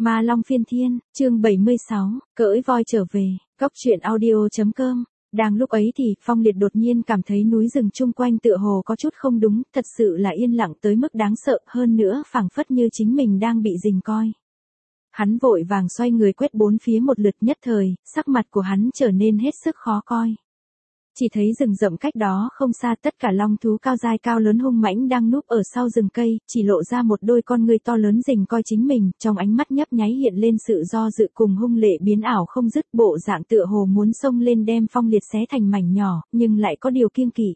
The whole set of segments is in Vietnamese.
Ma Long Phiên Thiên, chương 76, cưỡi voi trở về, Cốc Truyện Audio.com. Đang lúc ấy thì, Phong Liệt đột nhiên cảm thấy núi rừng chung quanh tựa hồ có chút không đúng, thật sự là yên lặng tới mức đáng sợ, hơn nữa phảng phất như chính mình đang bị rình coi. Hắn vội vàng xoay người quét bốn phía một lượt, nhất thời, sắc mặt của hắn trở nên hết sức khó coi. Chỉ thấy rừng rậm cách đó không xa, tất cả long thú cao dai cao lớn hung mãnh đang núp ở sau rừng cây, chỉ lộ ra một đôi con ngươi to lớn rình coi chính mình, trong ánh mắt nhấp nháy hiện lên sự do dự cùng hung lệ biến ảo không dứt, bộ dạng tựa hồ muốn xông lên đem Phong Liệt xé thành mảnh nhỏ, nhưng lại có điều kiêng kỵ.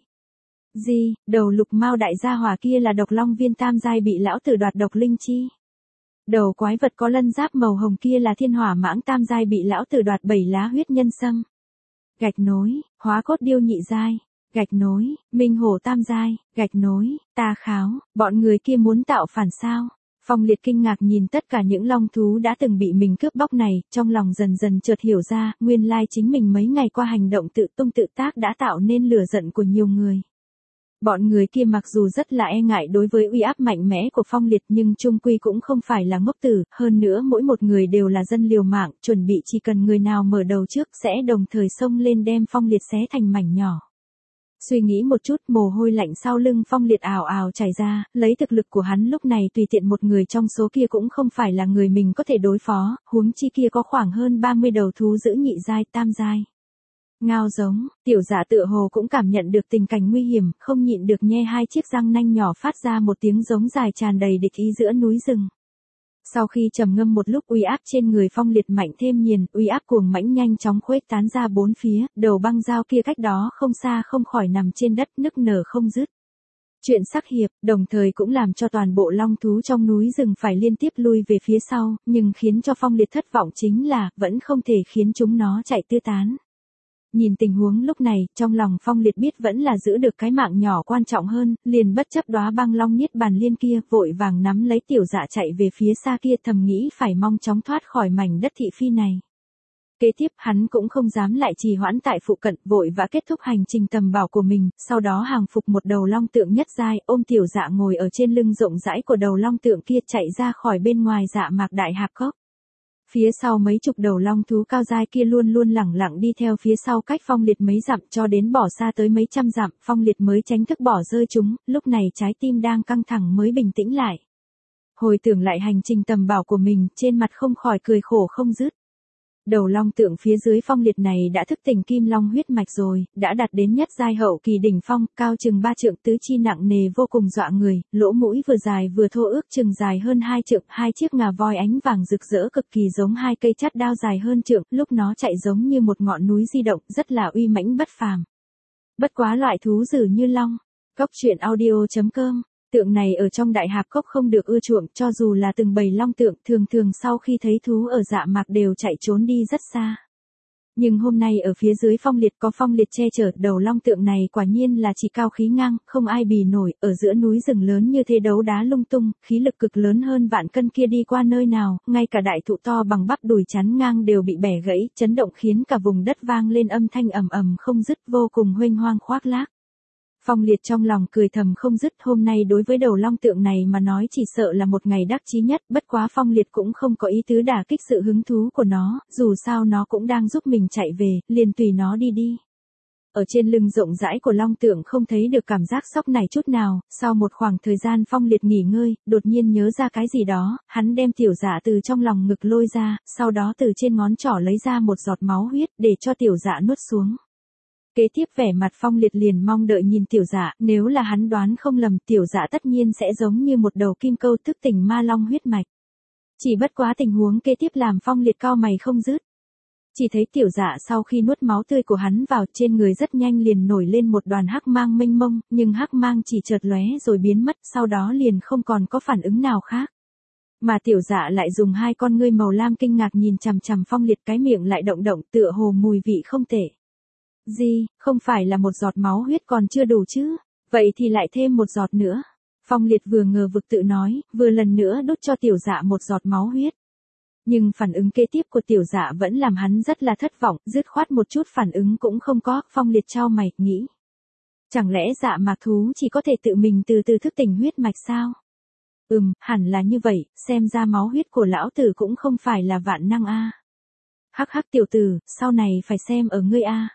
Đầu lục mao đại gia hỏa kia là độc long viên tam giai bị lão tử đoạt độc linh chi. Đầu quái vật có lân giáp màu hồng kia là thiên hỏa mãng tam giai bị lão tử đoạt 7 lá huyết nhân sâm. Gạch nối, hóa cốt điêu nhị giai, gạch nối, minh hổ tam giai, gạch nối, ta kháo, bọn người kia muốn tạo phản sao? Phong Liệt kinh ngạc nhìn tất cả những long thú đã từng bị mình cướp bóc này, trong lòng dần dần chợt hiểu ra, nguyên lai chính mình mấy ngày qua hành động tự tung tự tác đã tạo nên lửa giận của nhiều người. Bọn người kia mặc dù rất là e ngại đối với uy áp mạnh mẽ của Phong Liệt nhưng chung quy cũng không phải là ngốc tử, hơn nữa mỗi một người đều là dân liều mạng, chuẩn bị chỉ cần người nào mở đầu trước sẽ đồng thời xông lên đem Phong Liệt xé thành mảnh nhỏ. Suy nghĩ một chút, mồ hôi lạnh sau lưng Phong Liệt ào ào chảy ra, lấy thực lực của hắn lúc này tùy tiện một người trong số kia cũng không phải là người mình có thể đối phó, huống chi kia có khoảng hơn 30 đầu thú dữ nhị giai tam giai. Ngao giống, tiểu dạ tựa hồ cũng cảm nhận được tình cảnh nguy hiểm, không nhịn được nhe hai chiếc răng nanh nhỏ phát ra một tiếng giống dài tràn đầy địch ý giữa núi rừng. Sau khi trầm ngâm một lúc, uy áp trên người Phong Liệt mạnh thêm nhiền, uy áp cuồng mãnh nhanh chóng khuếch tán ra bốn phía, đầu băng dao kia cách đó không xa không khỏi nằm trên đất nức nở không dứt. Chuyện sắc hiệp, đồng thời cũng làm cho toàn bộ long thú trong núi rừng phải liên tiếp lui về phía sau, nhưng khiến cho Phong Liệt thất vọng chính là, vẫn không thể khiến chúng nó chạy tứ tán. Nhìn tình huống lúc này, trong lòng Phong Liệt biết vẫn là giữ được cái mạng nhỏ quan trọng hơn, liền bất chấp đóa băng long niết bàn liên kia, vội vàng nắm lấy tiểu dạ chạy về phía xa kia, thầm nghĩ phải mong chóng thoát khỏi mảnh đất thị phi này. Kế tiếp hắn cũng không dám lại trì hoãn tại phụ cận, vội vã kết thúc hành trình tầm bảo của mình, sau đó hàng phục một đầu long tượng nhất giai, ôm tiểu dạ ngồi ở trên lưng rộng rãi của đầu long tượng kia chạy ra khỏi bên ngoài Dạ Mạc Đại Hạp Cốc. Phía sau mấy chục đầu long thú cao dai kia luôn luôn lẳng lặng đi theo phía sau cách Phong Liệt mấy dặm cho đến bỏ xa tới mấy trăm dặm, Phong Liệt mới tránh thức bỏ rơi chúng, lúc này trái tim đang căng thẳng mới bình tĩnh lại. Hồi tưởng lại hành trình tầm bảo của mình, trên mặt không khỏi cười khổ không dứt. Đầu long tượng phía dưới Phong Liệt này đã thức tỉnh kim long huyết mạch rồi, đã đạt đến nhất giai hậu kỳ đỉnh phong, cao chừng 3 trượng, tứ chi nặng nề vô cùng dọa người, lỗ mũi vừa dài vừa thô ước chừng dài hơn 2 trượng, hai chiếc ngà voi ánh vàng rực rỡ cực kỳ giống hai cây chát đao dài hơn trượng, lúc nó chạy giống như một ngọn núi di động, rất là uy mãnh bất phàm. Bất quá loại thú dữ như long. Cốc Truyện Audio.com. Tượng này ở trong Đại Hạp Cốc không được ưa chuộng, cho dù là từng bầy long tượng, thường thường sau khi thấy thú ở Dạ Mạc đều chạy trốn đi rất xa. Nhưng hôm nay ở phía dưới Phong Liệt có Phong Liệt che chở, đầu long tượng này quả nhiên là chỉ cao khí ngang, không ai bì nổi, ở giữa núi rừng lớn như thế đấu đá lung tung, khí lực cực lớn hơn vạn cân kia đi qua nơi nào, ngay cả đại thụ to bằng bắp đùi chắn ngang đều bị bẻ gãy, chấn động khiến cả vùng đất vang lên âm thanh ầm ầm không dứt, vô cùng huênh hoang khoác lác. Phong Liệt trong lòng cười thầm không dứt, hôm nay đối với đầu long tượng này mà nói chỉ sợ là một ngày đắc chí nhất, bất quá Phong Liệt cũng không có ý tứ đả kích sự hứng thú của nó, dù sao nó cũng đang giúp mình chạy về, liền tùy nó đi đi. Ở trên lưng rộng rãi của long tượng không thấy được cảm giác sóc này chút nào, sau một khoảng thời gian Phong Liệt nghỉ ngơi, đột nhiên nhớ ra cái gì đó, hắn đem tiểu dạ từ trong lòng ngực lôi ra, sau đó từ trên ngón trỏ lấy ra một giọt máu huyết để cho tiểu dạ nuốt xuống. Kế tiếp vẻ mặt Phong Liệt liền mong đợi nhìn tiểu dạ, nếu là hắn đoán không lầm tiểu dạ tất nhiên sẽ giống như một đầu kim câu thức tỉnh ma long huyết mạch. Chỉ bất quá tình huống kế tiếp làm Phong Liệt cau mày không dứt. Chỉ thấy tiểu dạ sau khi nuốt máu tươi của hắn vào trên người rất nhanh liền nổi lên một đoàn hắc mang mênh mông, nhưng hắc mang chỉ chợt lóe rồi biến mất, sau đó liền không còn có phản ứng nào khác. Mà tiểu dạ lại dùng hai con ngươi màu lam kinh ngạc nhìn chằm chằm Phong Liệt, cái miệng lại động động tựa hồ mùi vị không tệ. Không phải là một giọt máu huyết còn chưa đủ chứ, vậy thì lại thêm một giọt nữa. Phong Liệt vừa ngờ vực tự nói, vừa lần nữa đút cho tiểu dạ một giọt máu huyết. Nhưng phản ứng kế tiếp của tiểu dạ vẫn làm hắn rất là thất vọng, dứt khoát một chút phản ứng cũng không có. Phong Liệt chau mày, nghĩ. Chẳng lẽ Dạ Mạc thú chỉ có thể tự mình từ từ thức tỉnh huyết mạch sao? Hẳn là như vậy, xem ra máu huyết của lão tử cũng không phải là vạn năng a. Hắc hắc tiểu tử, sau này phải xem ở ngươi a.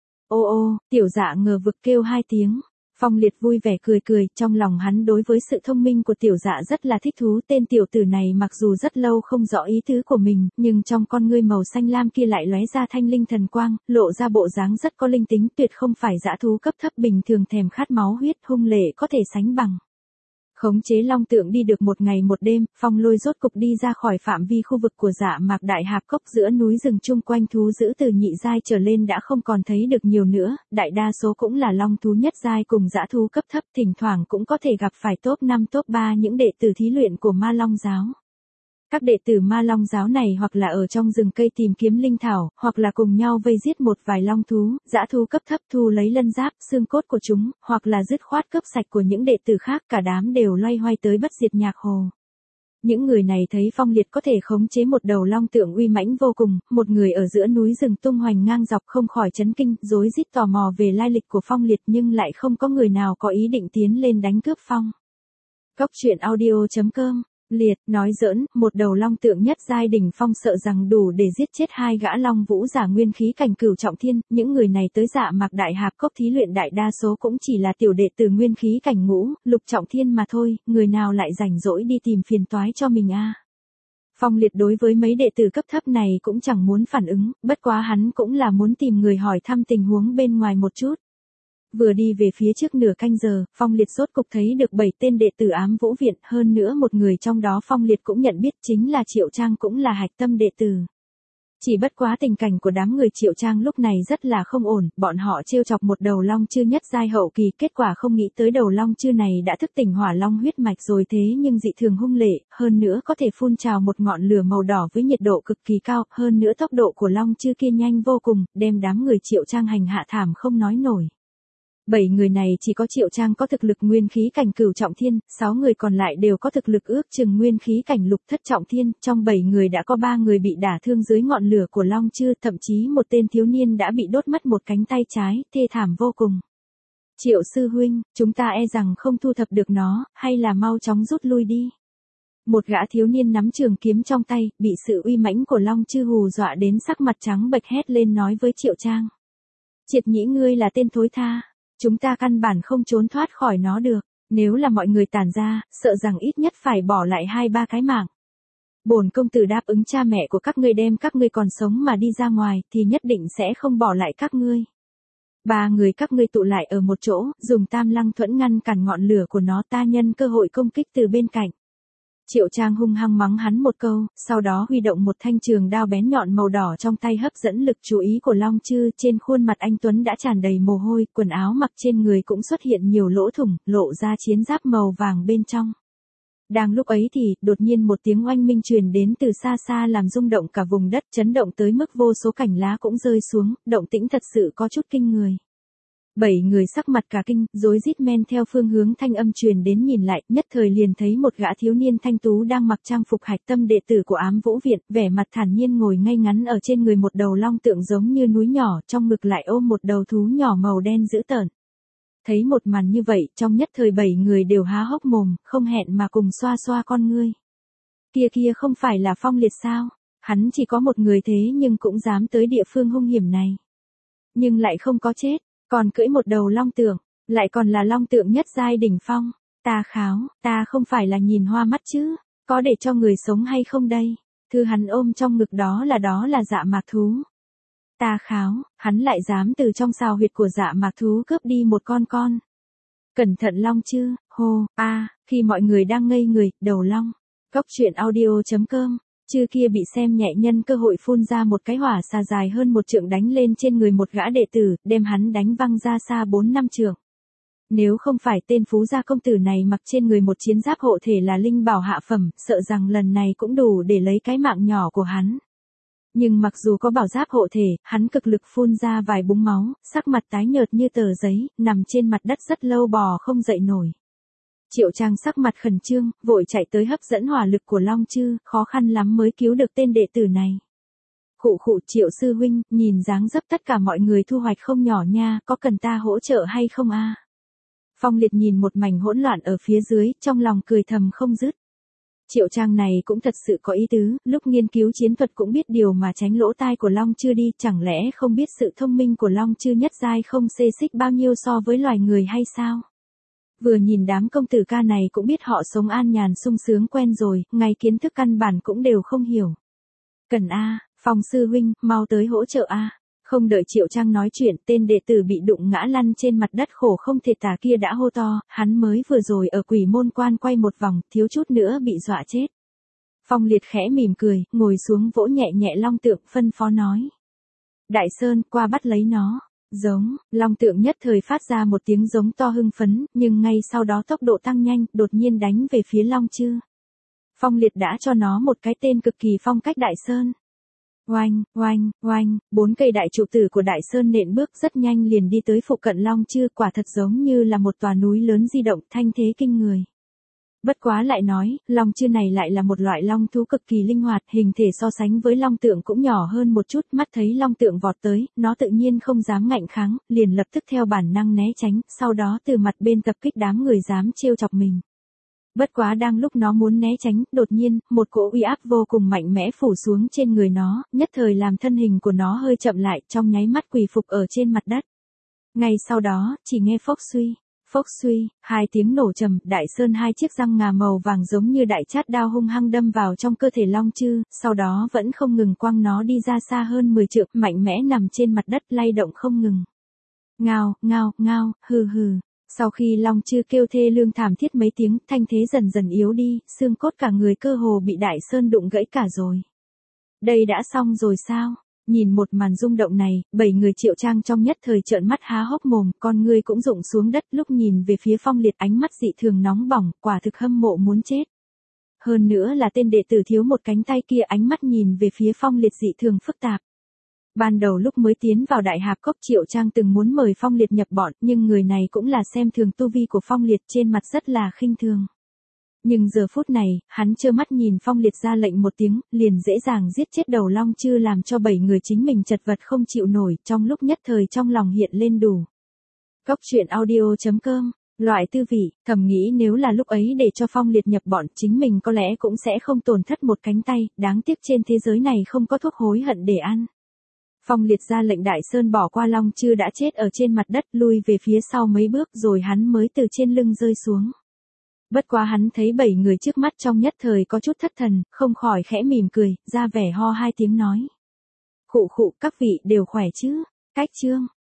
Ô ô, tiểu dạ ngờ vực kêu hai tiếng. Phong Liệt vui vẻ cười cười, trong lòng hắn đối với sự thông minh của tiểu dạ rất là thích thú. Tên tiểu tử này mặc dù rất lâu không rõ ý tứ của mình, nhưng trong con ngươi màu xanh lam kia lại lóe ra thanh linh thần quang, lộ ra bộ dáng rất có linh tính, tuyệt không phải dã thú cấp thấp bình thường thèm khát máu huyết hung lệ có thể sánh bằng. Khống chế long tượng đi được một ngày một đêm, Phong Lôi rốt cục đi ra khỏi phạm vi khu vực của Dạ Mạc Đại Hạp Cốc, giữa núi rừng chung quanh thú dữ từ nhị giai trở lên đã không còn thấy được nhiều nữa, đại đa số cũng là long thú nhất giai cùng dã thú cấp thấp, thỉnh thoảng cũng có thể gặp phải top 5 top 3 những đệ tử thí luyện của Ma Long giáo. Các đệ tử Ma Long giáo này hoặc là ở trong rừng cây tìm kiếm linh thảo, hoặc là cùng nhau vây giết một vài long thú, dã thú cấp thấp thu lấy lân giáp, xương cốt của chúng, hoặc là dứt khoát cướp sạch của những đệ tử khác, cả đám đều loay hoay tới bất diệt nhạc hồ. Những người này thấy Phong Liệt có thể khống chế một đầu long tượng uy mãnh vô cùng, một người ở giữa núi rừng tung hoành ngang dọc không khỏi chấn kinh, rối rít tò mò về lai lịch của Phong Liệt nhưng lại không có người nào có ý định tiến lên đánh cướp Phong. Cốc truyện audio.com Liệt, nói giỡn, một đầu long tượng nhất giai đỉnh phong sợ rằng đủ để giết chết hai gã long vũ giả nguyên khí cảnh cửu trọng thiên, những người này tới Dạ Mạc Đại Hạp Cốc thí luyện đại đa số cũng chỉ là tiểu đệ tử nguyên khí cảnh ngũ, lục trọng thiên mà thôi, người nào lại rảnh rỗi đi tìm phiền toái cho mình a. Phong Liệt đối với mấy đệ tử cấp thấp này cũng chẳng muốn phản ứng, bất quá hắn cũng là muốn tìm người hỏi thăm tình huống bên ngoài một chút. Vừa đi về phía trước nửa canh giờ, Phong Liệt rốt cục thấy được 7 tên đệ tử Ám Vũ Viện, hơn nữa một người trong đó Phong Liệt cũng nhận biết chính là Triệu Trang, cũng là hạch tâm đệ tử. Chỉ bất quá tình cảnh của đám người Triệu Trang lúc này rất là không ổn, bọn họ trêu chọc một đầu long chư nhất giai hậu kỳ, kết quả không nghĩ tới đầu long chư này đã thức tỉnh hỏa long huyết mạch rồi, thế nhưng dị thường hung lệ, hơn nữa có thể phun trào một ngọn lửa màu đỏ với nhiệt độ cực kỳ cao, hơn nữa tốc độ của long chư kia nhanh vô cùng, đem đám người Triệu Trang hành hạ thảm không nói nổi. 7 người này chỉ có Triệu Trang có thực lực nguyên khí cảnh cửu trọng thiên, 6 người còn lại đều có thực lực ước chừng nguyên khí cảnh lục thất trọng thiên, trong 7 người đã có 3 người bị đả thương dưới ngọn lửa của long chư, thậm chí một tên thiếu niên đã bị đốt mất một cánh tay trái, thê thảm vô cùng. Triệu sư huynh, chúng ta e rằng không thu thập được nó, hay là mau chóng rút lui đi. Một gã thiếu niên nắm trường kiếm trong tay, bị sự uy mãnh của long chư hù dọa đến sắc mặt trắng bệch hét lên nói với Triệu Trang. Triệt Nhĩ, ngươi là tên thối tha. Chúng ta căn bản không trốn thoát khỏi nó được, nếu là mọi người tản ra, sợ rằng ít nhất phải bỏ lại 2-3 cái mạng. Bổn công tử đáp ứng cha mẹ của các ngươi đem các ngươi còn sống mà đi ra ngoài, thì nhất định sẽ không bỏ lại các ngươi. 3 người các ngươi tụ lại ở một chỗ, dùng Tam Lăng Thuẫn ngăn cản ngọn lửa của nó, ta nhân cơ hội công kích từ bên cạnh. Triệu Trang hung hăng mắng hắn một câu, sau đó huy động một thanh trường đao bén nhọn màu đỏ trong tay hấp dẫn lực chú ý của long chư, trên khuôn mặt anh Tuấn đã tràn đầy mồ hôi, quần áo mặc trên người cũng xuất hiện nhiều lỗ thủng, lộ ra chiến giáp màu vàng bên trong. Đang lúc ấy thì, đột nhiên một tiếng oanh minh truyền đến từ xa xa làm rung động cả vùng đất, chấn động tới mức vô số cành lá cũng rơi xuống, động tĩnh thật sự có chút kinh người. 7 người sắc mặt cả kinh, rối rít men theo phương hướng thanh âm truyền đến nhìn lại, nhất thời liền thấy một gã thiếu niên thanh tú đang mặc trang phục hạch tâm đệ tử của Ám Vũ Viện, vẻ mặt thản nhiên ngồi ngay ngắn ở trên người một đầu long tượng giống như núi nhỏ, trong ngực lại ôm một đầu thú nhỏ màu đen dữ tợn. Thấy một màn như vậy, trong nhất thời 7 người đều há hốc mồm, không hẹn mà cùng xoa xoa con ngươi. Kia không phải là Phong Liệt sao? Hắn chỉ có một người thế nhưng cũng dám tới địa phương hung hiểm này. Nhưng lại không có chết. Còn cưỡi một đầu long tượng, lại còn là long tượng nhất giai đỉnh phong. Ta kháo, ta không phải là nhìn hoa mắt chứ, có để cho người sống hay không đây? Thư hắn ôm trong ngực đó là Dạ Mạc thú. Ta kháo, hắn lại dám từ trong sào huyệt của Dạ Mạc thú cướp đi một con. Cẩn thận long chứ, hô, khi mọi người đang ngây người, đầu long. Cốc truyện audio.com Chư kia bị xem nhẹ nhân cơ hội phun ra một cái hỏa xà dài hơn 1 trượng đánh lên trên người một gã đệ tử, đem hắn đánh văng ra xa 4-5 trượng. Nếu không phải tên phú gia công tử này mặc trên người một chiến giáp hộ thể là linh bảo hạ phẩm, sợ rằng lần này cũng đủ để lấy cái mạng nhỏ của hắn. Nhưng mặc dù có bảo giáp hộ thể, hắn cực lực phun ra vài búng máu, sắc mặt tái nhợt như tờ giấy, nằm trên mặt đất rất lâu bò không dậy nổi. Triệu Trang sắc mặt khẩn trương, vội chạy tới hấp dẫn hỏa lực của long chư, khó khăn lắm mới cứu được tên đệ tử này. Khụ Triệu sư huynh, nhìn dáng dấp tất cả mọi người thu hoạch không nhỏ nha, có cần ta hỗ trợ hay không a? Phong Liệt nhìn một mảnh hỗn loạn ở phía dưới, trong lòng cười thầm không dứt. Triệu Trang này cũng thật sự có ý tứ, lúc nghiên cứu chiến thuật cũng biết điều mà tránh lỗ tai của Long Chư đi, chẳng lẽ không biết sự thông minh của Long Chư nhất giai không xê xích bao nhiêu so với loài người hay sao? Vừa nhìn đám công tử ca này cũng biết họ sống an nhàn sung sướng quen rồi, ngay kiến thức căn bản cũng đều không hiểu. Cần a, Phong sư huynh, mau tới hỗ trợ a. Không đợi Triệu Trang nói chuyện, tên đệ tử bị đụng ngã lăn trên mặt đất khổ không thể tả kia đã hô to, hắn mới vừa rồi ở Quỷ Môn Quan quay một vòng, thiếu chút nữa bị dọa chết. Phong Liệt khẽ mỉm cười, ngồi xuống vỗ nhẹ nhẹ Long Tượng, phân phó nói. Đại Sơn, qua bắt lấy nó. Giống, Long Tượng nhất thời phát ra một tiếng giống to hưng phấn, nhưng ngay sau đó tốc độ tăng nhanh, đột nhiên đánh về phía Long Chư. Phong Liệt đã cho nó một cái tên cực kỳ phong cách Đại Sơn. Oanh, oanh, oanh, 4 cây đại trụ tử của Đại Sơn nện bước rất nhanh liền đi tới phụ cận Long Chư, quả thật giống như là một tòa núi lớn di động, thanh thế kinh người. Bất quá lại nói, Long Chư này lại là một loại long thú cực kỳ linh hoạt, hình thể so sánh với Long Tượng cũng nhỏ hơn một chút, mắt thấy Long Tượng vọt tới, nó tự nhiên không dám ngạnh kháng, liền lập tức theo bản năng né tránh, sau đó từ mặt bên tập kích đám người dám trêu chọc mình. Bất quá đang lúc nó muốn né tránh, đột nhiên, một cỗ uy áp vô cùng mạnh mẽ phủ xuống trên người nó, nhất thời làm thân hình của nó hơi chậm lại, trong nháy mắt quỳ phục ở trên mặt đất. Ngay sau đó, chỉ nghe phốc suy, 2 tiếng nổ trầm, Đại Sơn 2 chiếc răng ngà màu vàng giống như đại chát đao hung hăng đâm vào trong cơ thể Long Chư, sau đó vẫn không ngừng quăng nó đi ra xa hơn 10 trượng, mạnh mẽ nằm trên mặt đất lay động không ngừng. Ngao, ngao, ngao, hừ hừ. Sau khi Long Chư kêu thê lương thảm thiết mấy tiếng, thanh thế dần dần yếu đi, xương cốt cả người cơ hồ bị Đại Sơn đụng gãy cả rồi. Đây đã xong rồi sao? Nhìn một màn rung động này, 7 người Triệu Trang trong nhất thời trợn mắt há hốc mồm, con ngươi cũng rụng xuống đất, lúc nhìn về phía Phong Liệt ánh mắt dị thường nóng bỏng, quả thực hâm mộ muốn chết. Hơn nữa là tên đệ tử thiếu một cánh tay kia ánh mắt nhìn về phía Phong Liệt dị thường phức tạp. Ban đầu lúc mới tiến vào Đại Hạp Cốc, Triệu Trang từng muốn mời Phong Liệt nhập bọn, nhưng người này cũng là xem thường tu vi của Phong Liệt, trên mặt rất là khinh thường. Nhưng giờ phút này, hắn trơ mắt nhìn Phong Liệt ra lệnh một tiếng, liền dễ dàng giết chết đầu Long Chư, làm cho 7 người chính mình chật vật không chịu nổi, trong lúc nhất thời trong lòng hiện lên đủ. Cốc truyện audio.com, loại tư vị, thầm nghĩ nếu là lúc ấy để cho Phong Liệt nhập bọn, chính mình có lẽ cũng sẽ không tổn thất một cánh tay, đáng tiếc trên thế giới này không có thuốc hối hận để ăn. Phong Liệt ra lệnh Đại Sơn bỏ qua Long Chư đã chết ở trên mặt đất, lui về phía sau mấy bước rồi hắn mới từ trên lưng rơi xuống. Bất quá hắn thấy 7 người trước mắt trong nhất thời có chút thất thần, không khỏi khẽ mỉm cười, ra vẻ ho 2 tiếng nói. Khụ khụ, các vị đều khỏe chứ? Cách chương.